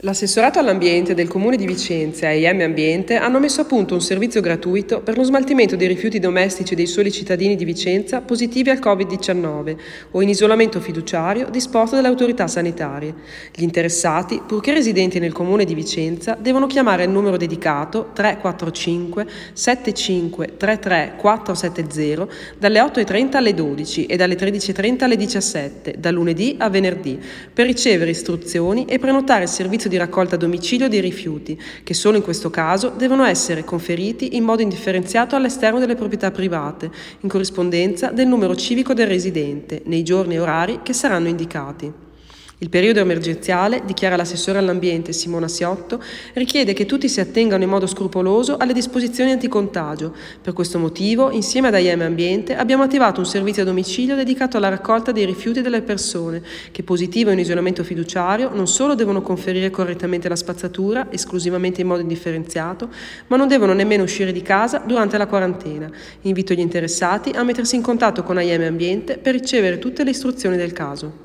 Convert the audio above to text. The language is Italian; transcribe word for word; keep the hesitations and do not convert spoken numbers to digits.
L'assessorato all'ambiente del Comune di Vicenza e I M Ambiente hanno messo a punto un servizio gratuito per lo smaltimento dei rifiuti domestici dei soli cittadini di Vicenza positivi al covid diciannove o in isolamento fiduciario disposto dalle autorità sanitarie. Gli interessati, purché residenti nel Comune di Vicenza, devono chiamare il numero dedicato tre quattro cinque sette cinque tre tre quattro sette zero dalle otto e trenta alle dodici e dalle tredici e trenta alle diciassette, da lunedì a venerdì, per ricevere istruzioni e prenotare il servizio di raccolta a domicilio dei rifiuti, che solo in questo caso devono essere conferiti in modo indifferenziato all'esterno delle proprietà private, in corrispondenza del numero civico del residente, nei giorni e orari che saranno indicati. Il periodo emergenziale, dichiara l'assessore all'ambiente Simona Siotto, richiede che tutti si attengano in modo scrupoloso alle disposizioni anticontagio. Per questo motivo, insieme ad I M Ambiente, abbiamo attivato un servizio a domicilio dedicato alla raccolta dei rifiuti delle persone che, positive in isolamento fiduciario, non solo devono conferire correttamente la spazzatura, esclusivamente in modo indifferenziato, ma non devono nemmeno uscire di casa durante la quarantena. Invito gli interessati a mettersi in contatto con I M Ambiente per ricevere tutte le istruzioni del caso.